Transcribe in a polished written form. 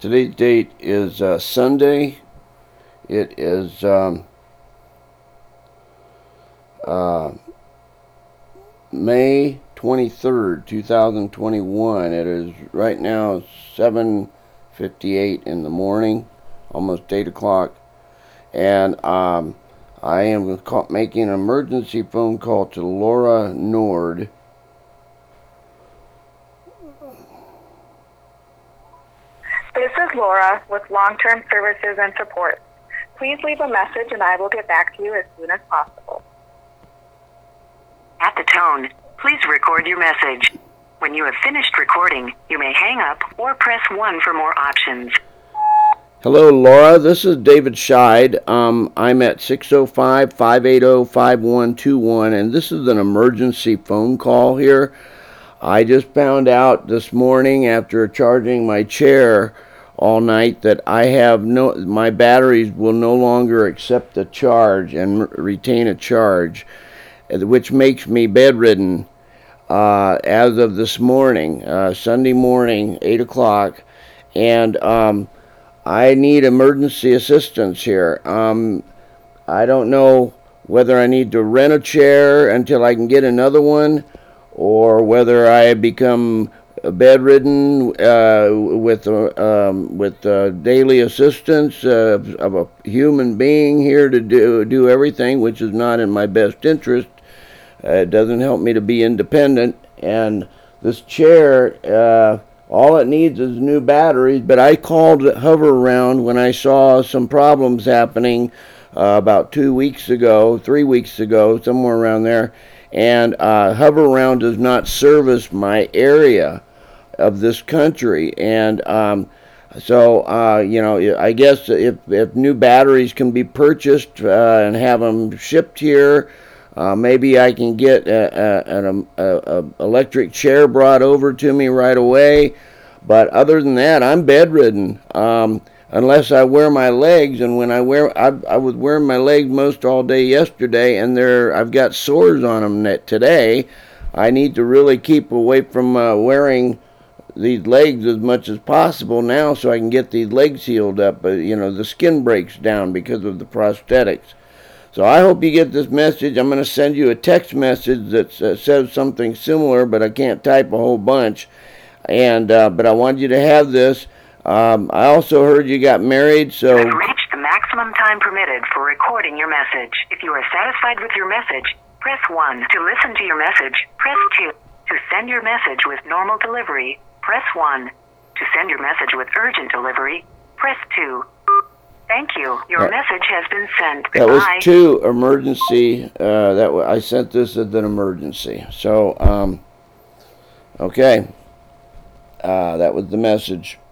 Today's date is Sunday. It is May 23rd, 2021. It is right now 7:58 in the morning, almost 8 o'clock. And I am making an emergency phone call to Laura Nord. This is Laura with Long-Term Services and Support. Please leave a message and I will get back to you as soon as possible. At the tone, please record your message. When you have finished recording, you may hang up or press 1 for more options. Hello, Laura. This is David Scheid. I'm at 605-580-5121, and this is an emergency phone call here. I just found out this morning after charging my chair all night that my batteries will no longer accept a charge and retain a charge, which makes me bedridden as of this morning, Sunday morning, 8 o'clock, and I need emergency assistance here. I don't know whether I need to rent a chair until I can get another one, or whether I become bedridden with daily assistance of a human being here to do everything, which is not in my best interest. It doesn't help me to be independent. And this chair, all it needs is new batteries. But I called Hover Around when I saw some problems happening about 3 weeks ago, somewhere around there. And Hover Around does not service my area of this country. And so I guess if new batteries can be purchased and have them shipped here, maybe I can get an electric chair brought over to me right away. But other than that, I'm bedridden. Unless I wear my legs, and when I was wearing my legs most all day yesterday, and I've got sores on them today. I need to really keep away from wearing these legs as much as possible now, so I can get these legs healed up. But the skin breaks down because of the prosthetics. So I hope you get this message. I'm going to send you a text message that says something similar, but I can't type a whole bunch. And but I want you to have this. I also heard you got married, so... You have reached the maximum time permitted for recording your message. If you are satisfied with your message, press 1. To listen to your message, press 2. To send your message with normal delivery, press 1. To send your message with urgent delivery, press 2. Thank you. Your message has been sent. That was 2 emergency. I sent this as an emergency. So, okay. That was the message.